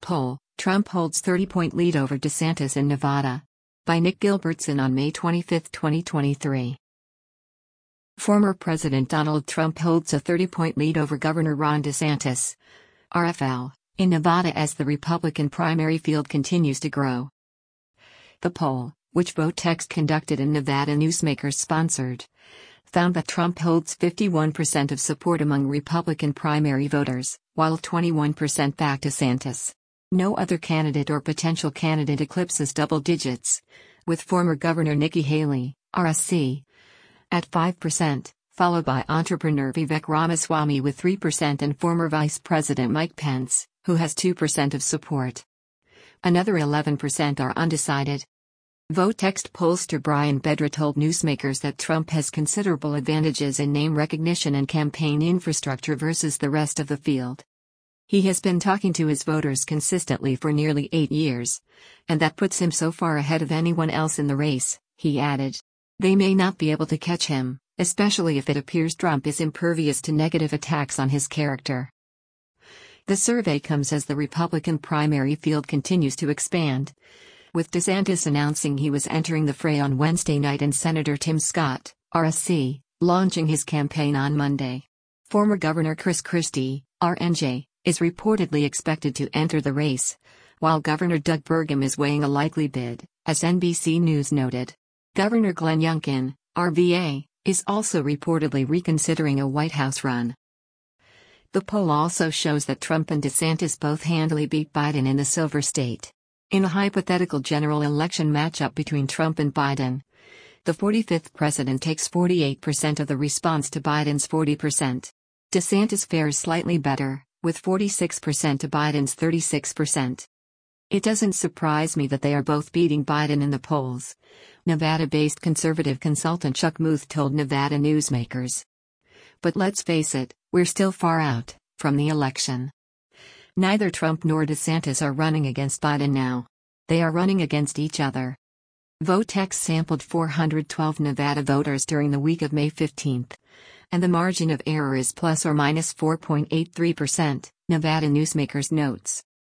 Poll: Trump holds 30-point lead over DeSantis in Nevada. By Nick Gilbertson on May 25, 2023. Former President Donald Trump holds a 30-point lead over Governor Ron DeSantis, RFL, in Nevada as the Republican primary field continues to grow. The poll, which VoteText conducted and Nevada Newsmakers sponsored, found that Trump holds 51% of support among Republican primary voters, while 21% back DeSantis. No other candidate or potential candidate eclipses double digits, with former Governor Nikki Haley, RSC, at 5%, followed by entrepreneur Vivek Ramaswamy with 3% and former Vice President Mike Pence, who has 2% of support. Another 11% are undecided. VoteText pollster Brian Bedra told newsmakers that Trump has considerable advantages in name recognition and campaign infrastructure versus the rest of the field. He has been talking to his voters consistently for nearly 8 years, and that puts him so far ahead of anyone else in the race, he added. They may not be able to catch him, especially if it appears Trump is impervious to negative attacks on his character. The survey comes as the Republican primary field continues to expand, with DeSantis announcing he was entering the fray on Wednesday night and Senator Tim Scott, RSC, launching his campaign on Monday. Former Governor Chris Christie, RNJ, is reportedly expected to enter the race, while Governor Doug Burgum is weighing a likely bid, as NBC News noted. Governor Glenn Youngkin, RVA, is also reportedly reconsidering a White House run. The poll also shows that Trump and DeSantis both handily beat Biden in the Silver State. In a hypothetical general election matchup between Trump and Biden, the 45th president takes 48% of the response to Biden's 40%. DeSantis fares slightly better, with 46% to Biden's 36%. It doesn't surprise me that they are both beating Biden in the polls, Nevada-based conservative consultant Chuck Muth told Nevada Newsmakers. But let's face it, we're still far out from the election. Neither Trump nor DeSantis are running against Biden now. They are running against each other. VoteText sampled 412 Nevada voters during the week of May 15, and the margin of error is plus or minus 4.83%, Nevada Newsmakers notes.